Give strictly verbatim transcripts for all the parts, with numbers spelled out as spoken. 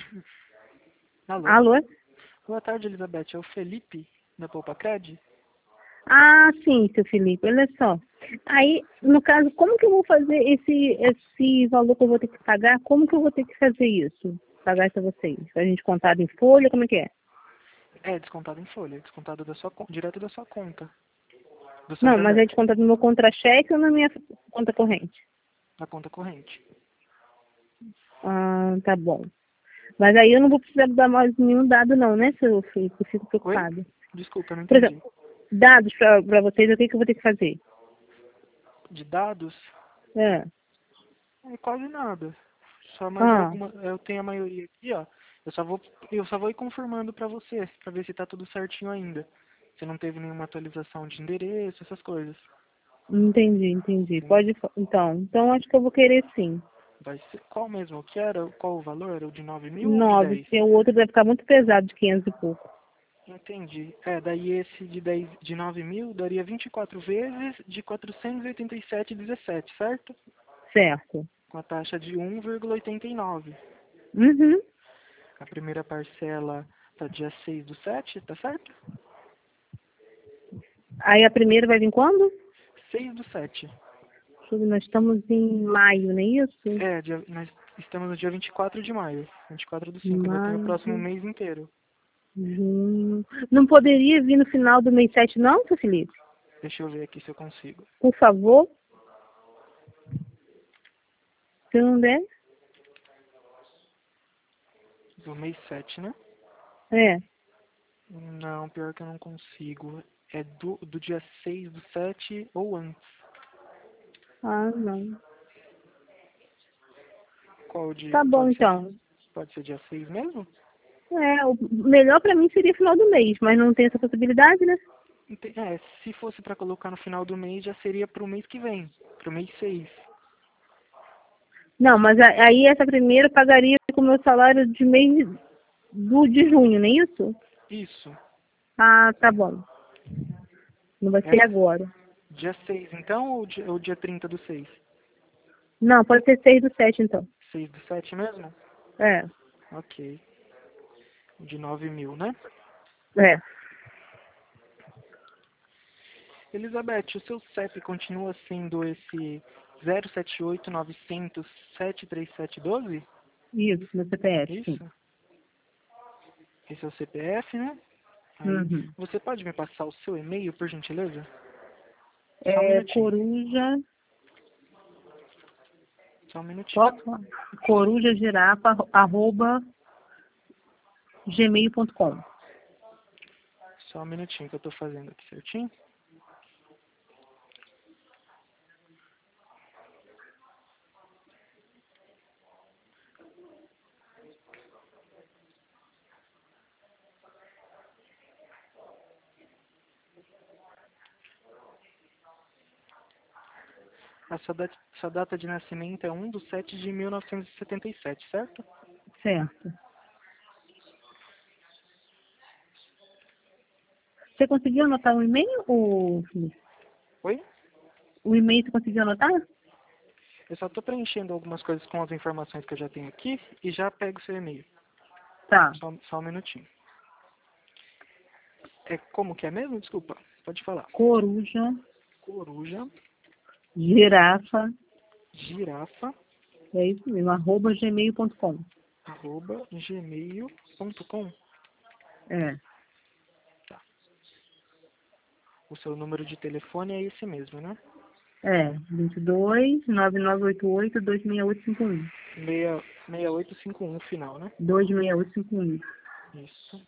Alô? Alô? Boa tarde, Elizabeth. É o Felipe, da Poupa Cred? Ah, sim, seu Felipe, olha só. Aí, no caso, como que eu vou fazer esse, esse valor que eu vou ter que pagar? Como que eu vou ter que fazer isso? Pagar isso a vocês? A gente contado em folha, como é que é? É, descontado em folha. É descontado da sua, con- direto da sua conta. Do seu Não, mas é Prodec. descontado no meu contra-cheque ou na minha conta corrente? Na conta corrente. Ah, tá bom. Mas aí eu não vou precisar dar mais nenhum dado não, né, seu Felipe? Eu fico Oi? preocupado. Desculpa, eu não Por entendi. exemplo, dados pra, pra vocês, o que, que eu vou ter que fazer? De dados, É. é quase nada. Só mais Ah, alguma. Eu tenho a maioria aqui, ó. Eu só vou, eu só vou ir confirmando pra você, pra ver se tá tudo certinho ainda. Se não teve nenhuma atualização de endereço, essas coisas. entendi, entendi. Entendeu? Pode, fa- então, então acho que eu vou querer sim. Vai ser. Qual mesmo? O que era? Qual o valor? Era o de nove mil ou o de Nove, dez? porque o outro vai ficar muito pesado de quinhentos e pouco. Entendi. É, daí esse de dez de nove mil daria vinte e quatro vezes de quatrocentos e oitenta e sete vírgula dezessete, certo? Certo. Com a taxa de um vírgula oitenta e nove. Uhum. A primeira parcela tá dia seis do sete, tá certo? Aí a primeira vai vir quando? Seis do sete. Deixa eu ver, nós estamos em maio, não é isso? É, dia, nós estamos no dia vinte e quatro de maio. vinte e quatro do cinco, ainda tem o Maio, próximo mês inteiro. junho. Não poderia vir no final do mês sete, não, seu Felipe? Deixa eu ver aqui se eu consigo. Por favor? Se não der? Do mês sete, né? É. Não, pior que eu não consigo. É do, do dia seis do sete ou antes. Ah, não. Qual dia? Tá bom, Pode ser, então. pode ser dia seis mesmo? É, o melhor pra mim seria final do mês, mas não tem essa possibilidade, né? Ente- É, se fosse para colocar no final do mês, já seria pro mês que vem, pro mês seis. Não, mas a- aí essa primeira pagaria com o meu salário de mês do, de junho, não é isso? Isso. Ah, tá bom. Não vai ser Essa, agora. dia seis, então, ou dia, ou dia trinta do seis? Não, pode ser seis do sete, então. Seis do sete mesmo? É, Ok. De nove mil, né? é. Elizabeth, o seu C E P continua sendo esse zero sete oito nove zero zero sete três sete um dois? Isso, meu C P F, sim. Isso? Esse é o C P F, né? Aí, Uhum. você pode me passar o seu e-mail, por gentileza? Só um É minutinho. coruja. Só um minutinho. Posso falar? Coruja girafa, arroba gmail ponto com. Só um minutinho que eu tô fazendo aqui certinho. A sua, dat sua data de nascimento é um de sete de mil novecentos e setenta e sete, certo? Certo. Você conseguiu anotar o e-mail, ou Felipe? Oi? O e-mail você conseguiu anotar? Eu só tô preenchendo algumas coisas com as informações que eu já tenho aqui e já pego seu e-mail. Tá. Só, só um minutinho. É como que é mesmo? Desculpa. Pode falar. Coruja, Coruja, girafa, girafa, é isso mesmo, arroba gmail ponto com. arroba, gmail ponto com. É. Tá. O seu número de telefone é esse mesmo, né? É, vinte e dois, nove nove oito oito, dois seis oito cinco um. seis seis oito cinco um final, né? dois seis oito cinco um. Isso.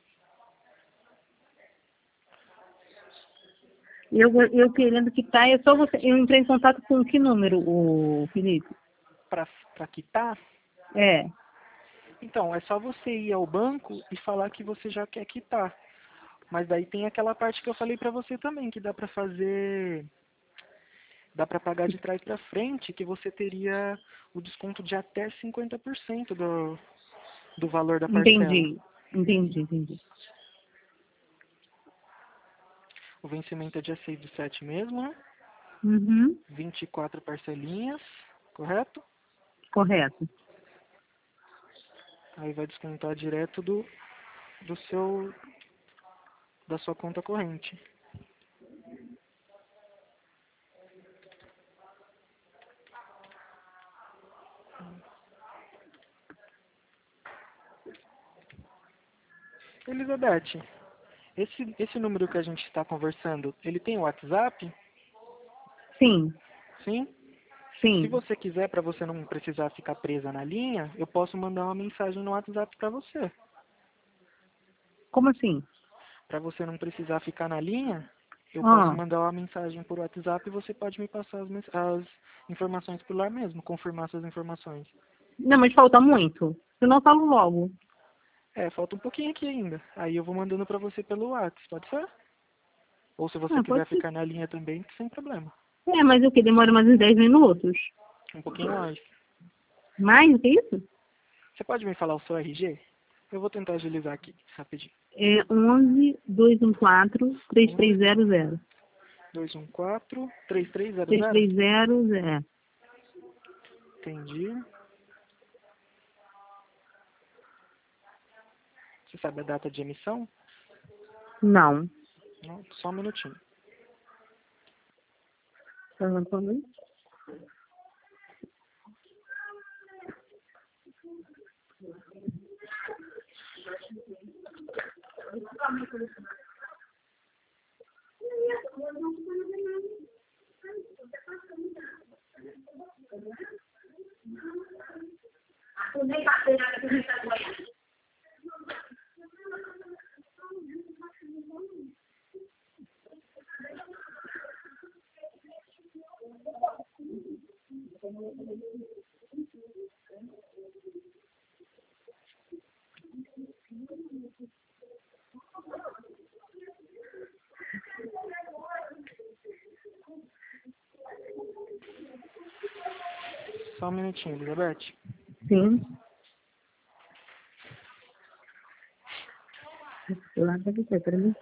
Eu, eu querendo quitar, é só você. Eu entrei em contato com que número, o Felipe? Pra, pra quitar, É. então, é só você ir ao banco e falar que você já quer quitar. Mas daí tem aquela parte que eu falei pra você também, que dá pra fazer, dá pra pagar de trás pra frente, que você teria o desconto de até cinquenta por cento do, do valor da parcela. Entendi. Entendi, entendi. O vencimento é dia seis do sete mesmo, né? Uhum. vinte e quatro parcelinhas, correto? Correto. Aí vai descontar direto do, do seu, da sua conta corrente. Elizabeth, esse, esse número que a gente está conversando, ele tem WhatsApp? Sim, Sim? Se sim. você quiser, para você não precisar ficar presa na linha, eu posso mandar uma mensagem no WhatsApp para você. Como assim? Para você não precisar ficar na linha, eu posso Ah, mandar uma mensagem por WhatsApp e você pode me passar as, mens- as informações por lá mesmo, confirmar suas informações. não, mas falta muito. Eu não falo logo. É, falta um pouquinho aqui ainda. Aí eu vou mandando para você pelo WhatsApp, pode ser? Ou se você Ah, quiser pode ser. ficar na linha também, sem problema. É, mas o que? Demora mais uns dez minutos? Um pouquinho mais. Mais do que isso? Você pode me falar o seu R G? Eu vou tentar agilizar aqui, rapidinho. É onze, dois um quatro, três três onze, zero zero. dois um quatro, três três zero três zero? três zero zero. Entendi. Você sabe a data de emissão? Não. Não, só um minutinho. Tá falando? Só um minutinho, Elizabeth. Sim. Lá pra você, pra mim.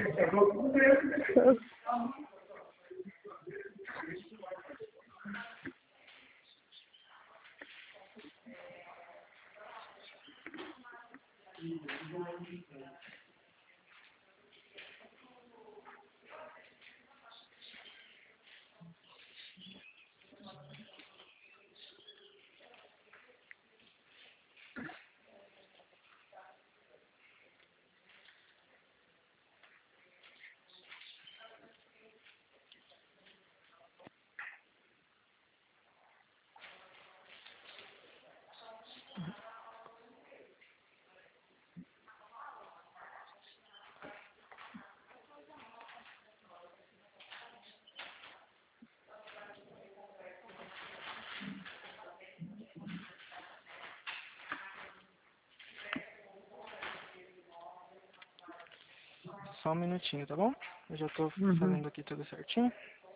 Só um minutinho, tá bom? Eu já tô Uhum. fazendo aqui tudo certinho.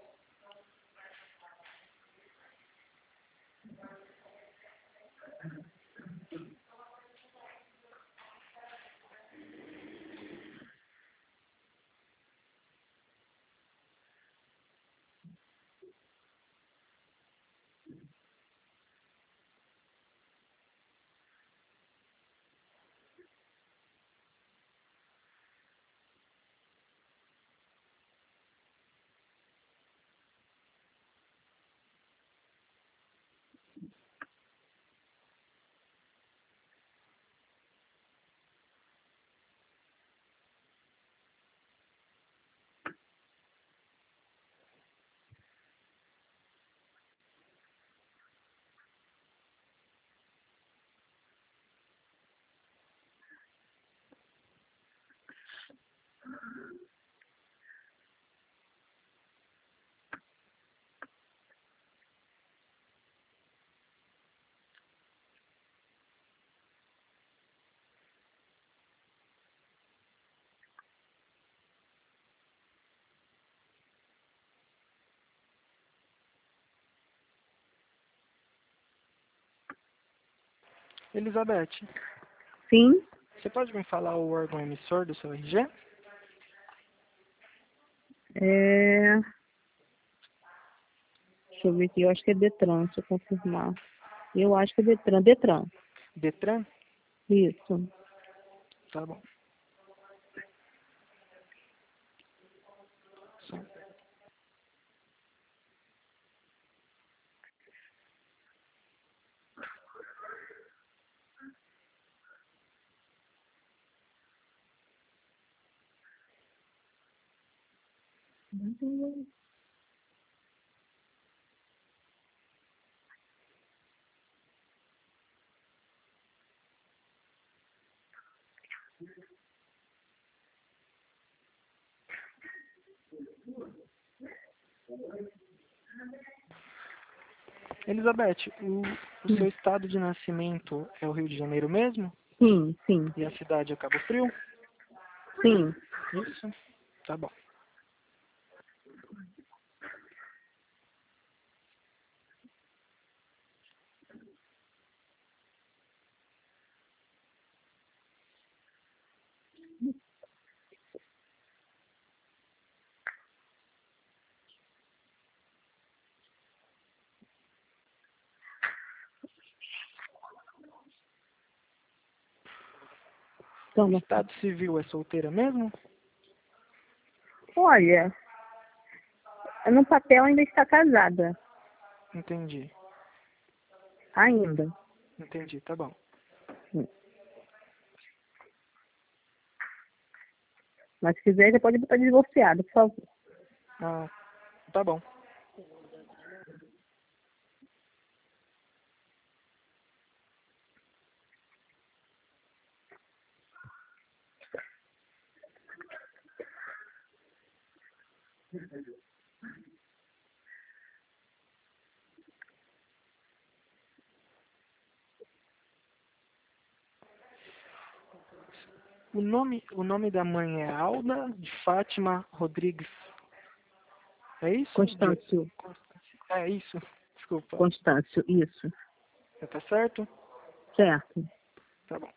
Elizabeth, Sim. você pode me falar o órgão emissor do seu R G? É... Deixa eu ver aqui. Eu acho que é Detran, deixa eu confirmar. Eu acho que é Detran. Detran. Detran? Isso. Tá bom. Só- Elizabeth, o, o seu estado de nascimento é o Rio de Janeiro mesmo? Sim, sim, E a cidade é Cabo Frio? sim. Isso? Tá bom. O Toma. estado civil é solteira mesmo? Olha, no papel ainda está casada. Entendi. Ainda. Entendi, tá bom. Mas se quiser, já pode botar divorciada, por favor. Ah, tá bom. O nome, o nome da mãe é Alda de Fátima Rodrigues. É isso? Constâncio. De- É isso. Desculpa. Constâncio, isso. Tá certo? Certo. Tá bom.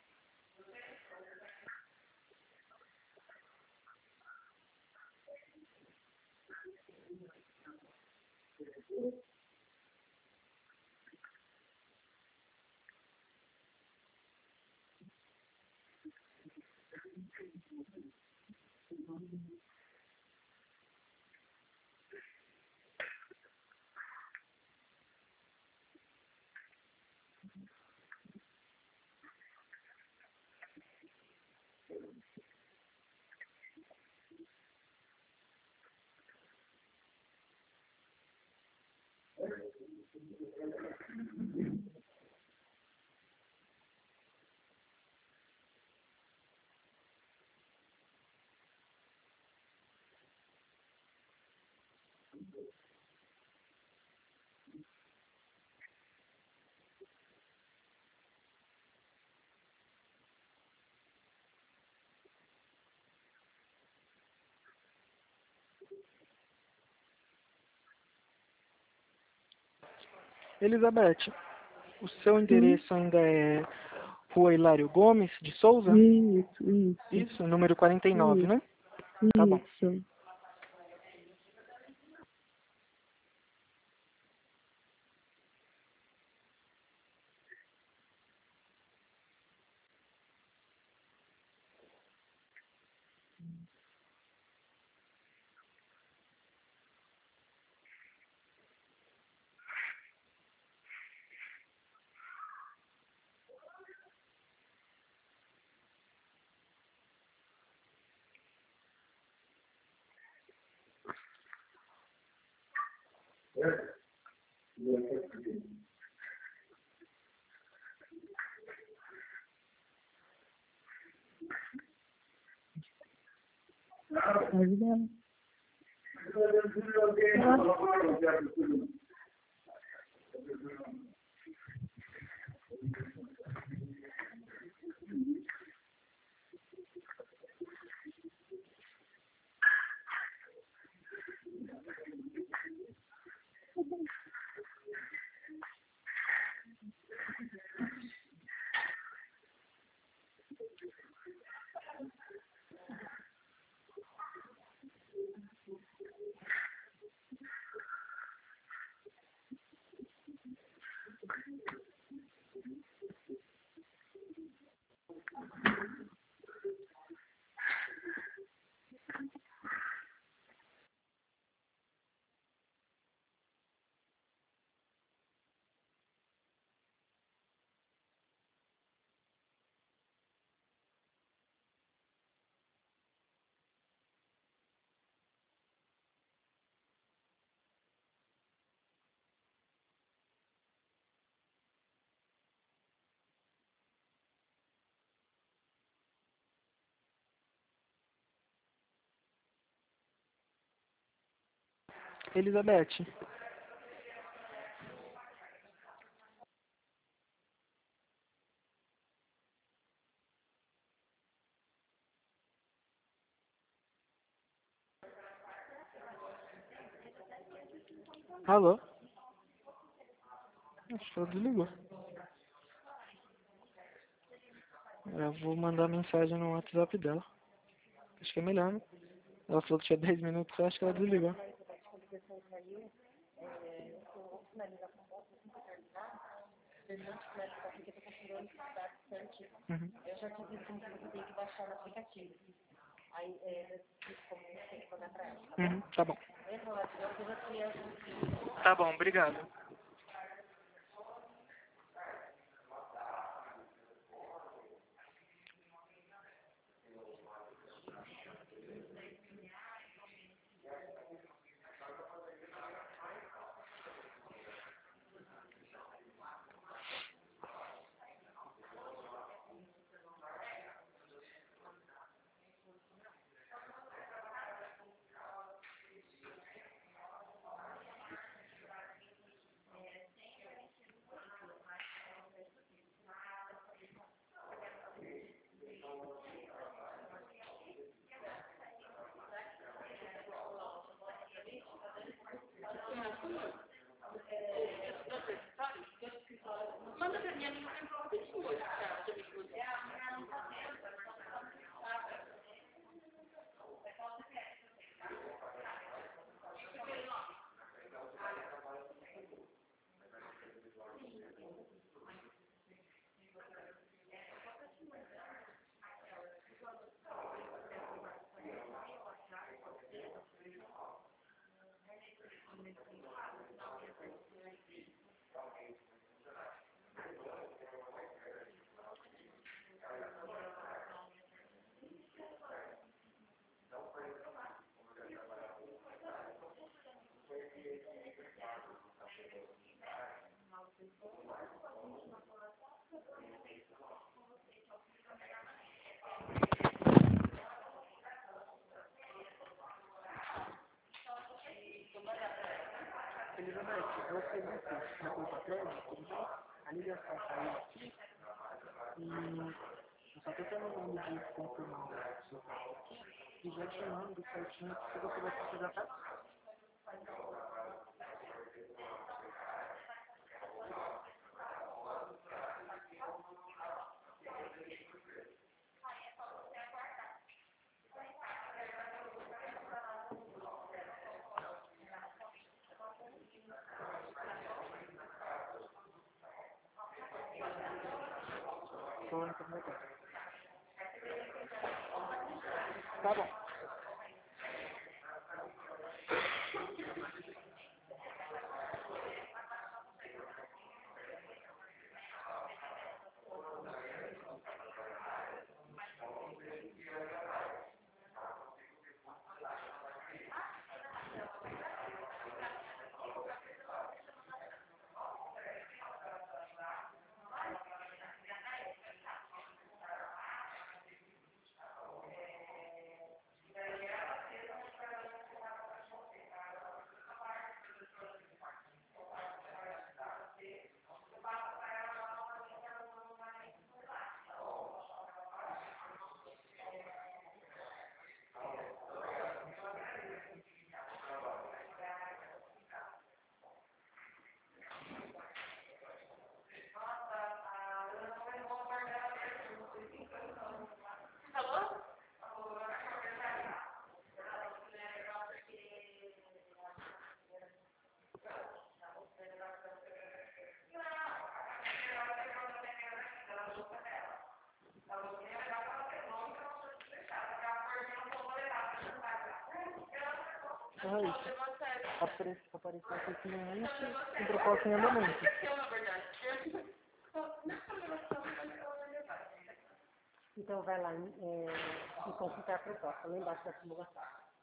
Elizabeth, o seu Sim. endereço ainda é Rua Hilário Gomes de Souza? Isso, isso, Isso, número quarenta e nove, isso, né? Tá bom. isso. Ajuda ela. Elizabeth. Alô? Acho que ela desligou. Eu vou mandar mensagem no WhatsApp dela. Acho que é melhor, né? Ela falou que tinha dez minutos, eu acho que ela desligou. Uhum. Eu já te disse como que você tem que baixar no aplicativo. Aí, é, como você tem que pagar pra ela. Uhum, tá bom. Entra lá, eu já te Tá bom, obrigado. Elizabeth, eu acredito na conta crédito, a ligação saiu aqui e eu só tô terminando de confirmar o seu valor aqui e já te mando certinho se você vai precisar, tá? Tô no computador. Tá bom. É isso. Apare- Apareceu aqui cliente com proposta em andamento. Então vai lá é, e consultar a proposta, lá embaixo da simulação.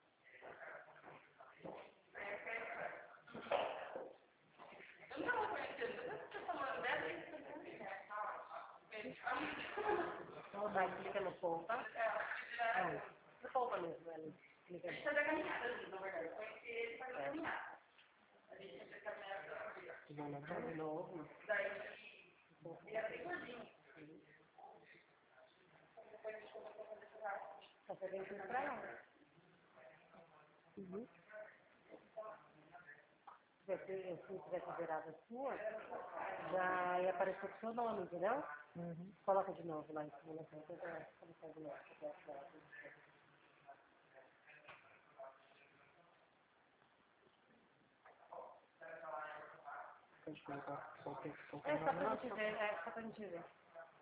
Então vai, clica no ponta. Não, no ponta mesmo, ela clica. É. Vai lá De novo. Só você vem tudo pra lá. Uhum. Se tivesse gerado a sua, já ia aparecer o seu nome, entendeu? Uhum. Coloca de novo lá em cima, na frente, já coloca de novo. Que é certo. Pode colocar qualquer, É qualquer só nome pra lá, gente só ver, é só pra gente ver.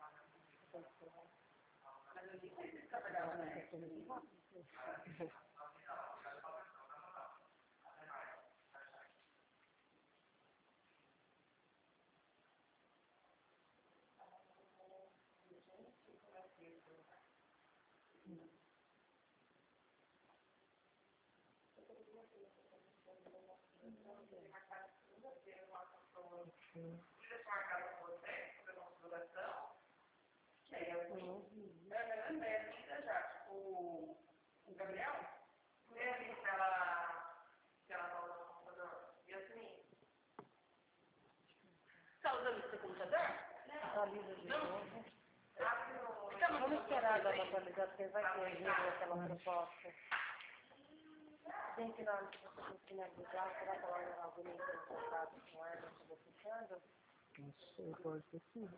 Atualiza de novo. Vamos esperar dar uma atualizada, porque vai ter giro naquela proposta. Tem que na hora que você for finalizar, será que ela não alguém entrou em contato com ela, acabou fechando? não sei, pode ser sim.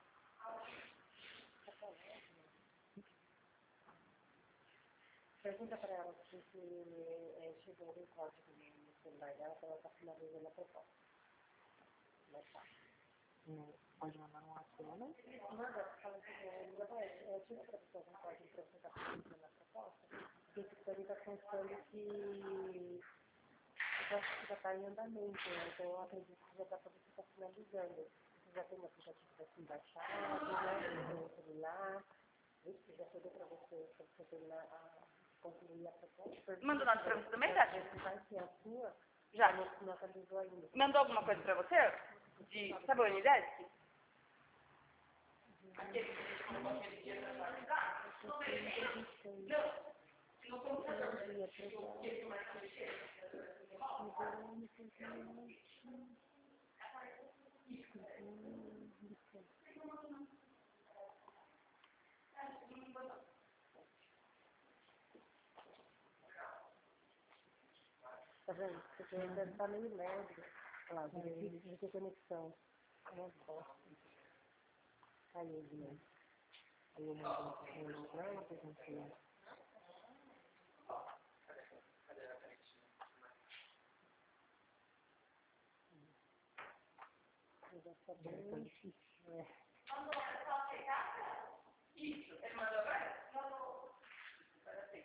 Pergunta para ela se, se é, chegou um código no celular dela, que ela está finalizando a proposta. Mais fácil. Hum, Pode mandar um WhatsApp, né? Manda, fala assim, Elizabeth, eu tive para você algum código para você estar finalizando a proposta, e esse também está constando que já está em andamento, né? Então eu acredito que já está para você estar finalizando. Você já tem um aplicativo para se baixado, né? No celular, isso já chegou para você, para você terminar a concluir a proposta. Mandou nada pra você também, Tati? Se vai ser a sua, Já. não, não atualizou ainda. Mandou alguma coisa pra você? De, sabe o Unidesk? Aquele que a gente colocou aquele dia pra atualizar? Não veio ainda? Não. No computador. O que que mais mexer? Tá vendo? Porque deve estar meio lerdo. Olha lá, difícil de ter conexão. É uma bosta. Caiu de novo. Aí eu mando um e-mail pra ela, perguntei. Já está bem difícil. É. Mandou, é só aceitar? Isso. Ele mandou agora? Mandou. Agora sim.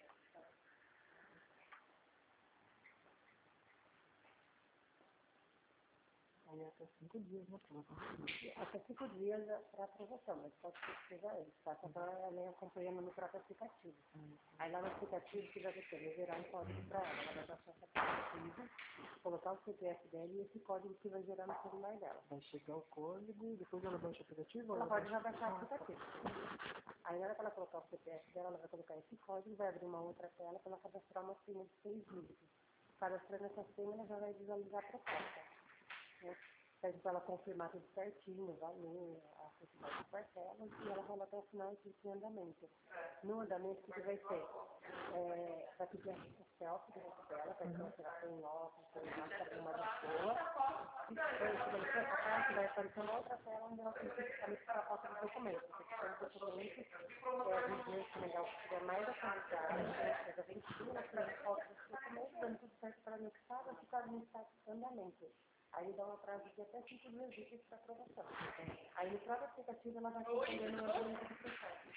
Aí até cinco dias, né? Pra ela conseguir. Até cinco dias para aprovação, mas pode ser que seja antes, tá? Só para ela acompanhando no próprio aplicativo. Hum. Aí lá no aplicativo que vai ter, vai gerar um código para ela. Ela vai baixar esse aplicativo, colocar o C P F dela e esse código que vai gerar no celular dela. Vai chegar o código, depois ela baixa o aplicativo? Ela Ela pode já baixa... baixar o aplicativo. Aí na hora que ela colocar o C P F dela, ela vai colocar esse código, vai abrir uma outra tela para ela cadastrar uma senha de seis dígitos. Cadastrando essa senha, ela já vai visualizar a proposta. Né? Pede para ela confirmar tudo certinho, o valor, a quantidade de parcelas, e ela vai lá até o final e fica em andamento. No andamento, o que vai ser? É, vai pedir a selfie do rosto dela, vai ter que tirar um óculos, tem máscara, tem uma boa. E depois, quando ele for essa parte, vai aparecer uma outra tela onde ela tem que anexar a foto do documento. Você tem um documento, que é a vigência legal que tiver mais atualizada, né? Já vem tudo na foto desse documento, dando tudo certo para anexar, vai ficar no estado de andamento. Aí dá um prazo de até cinco dias úteis para aprovação. Aí no próprio aplicativo ela vai respondendo o andamento do processo.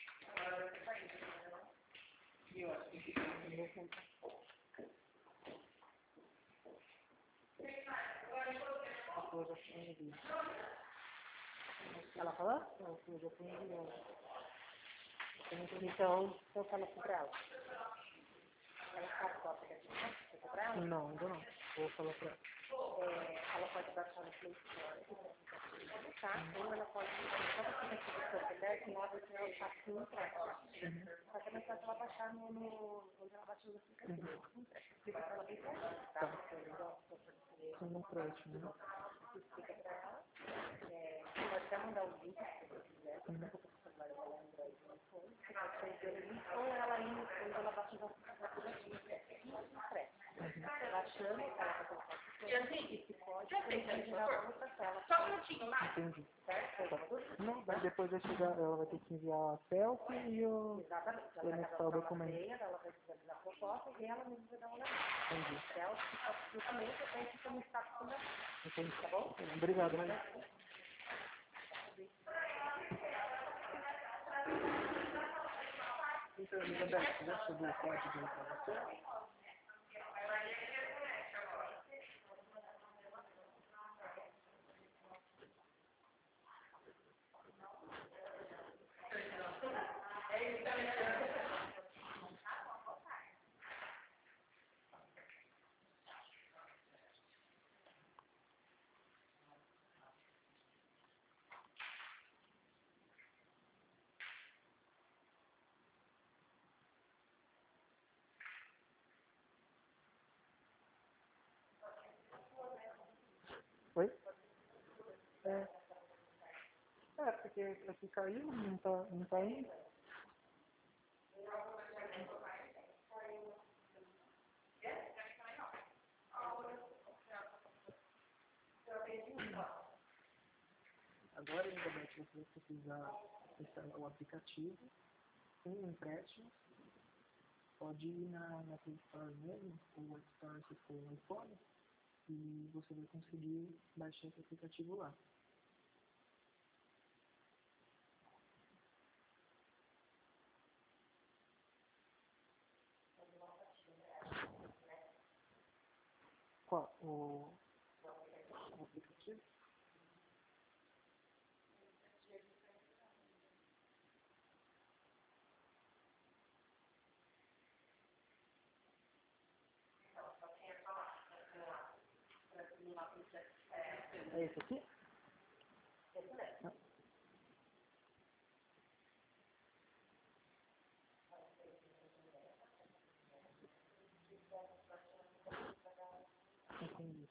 A flor já foi enviada. Ela falou? Não, a flor já foi enviada. Então, eu falo assim para ela. Ela sabe qual aplicativo é? Você quer para ela? Não, ainda não. Vou falar pra ela. É, ela pode baixar no Play Store, tá? Ou ela pode baixar no aplicativo do celular, que lá vai ter o facinho impresso. Só que é mais fácil ela baixar no, no, onde ela baixa os aplicativos. Fica para ela bem certinho, tá? Sim, empréstimo, né? Explica pra ela. É, você pode até mandar o link se você quiser, se você for celular dela Android no iPhone. Você pode fazer o link ou ela indo depois ela baixa o aplicativo empréstimo. Baixando, ela vai colocar o E assim, e se pode, já fez, você por virar favor? a outra tela. Só um minutinho, lá. Entendi. Certo? Não, daí depois vai chegar, ela vai ter que enviar a selfie e o... Exatamente. e Ela vai anexar o cadastrar uma documento. senha, ela vai visualizar a proposta e ela mesma vai dar uma olhada. Entendi. Se ela ficar com o documento, aí fica no status fundamental. Entendi. Tá bom? Obrigado, né? Então, Elizabeth, já chegou o código aí para você? Oi? É. É, porque aqui caiu, não tá, não tá indo. Agora, Elizabeth, você vai precisar instalar o aplicativo com empréstimos. Pode ir na, na Play Store mesmo, ou App Store se for um iPhone, e você vai conseguir baixar esse aplicativo lá. Qual? O, o aplicativo? É esse aqui? Não. Entendi.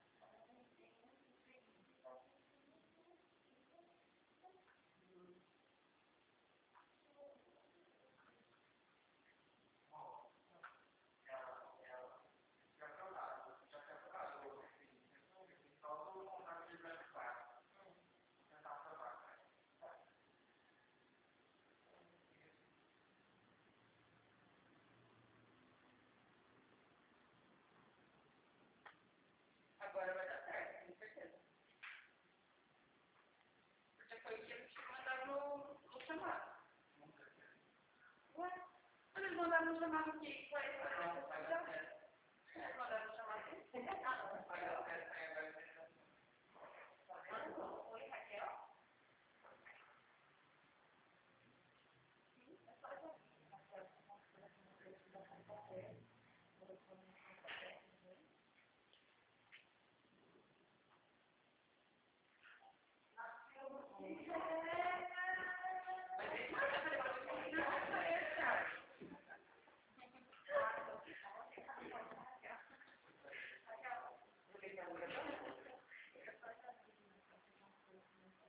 Agora vai dar certo, com certeza. Porque foi o que eles te mandaram no, no chamado. Ué? Eles mandaram no chamado aqui, foi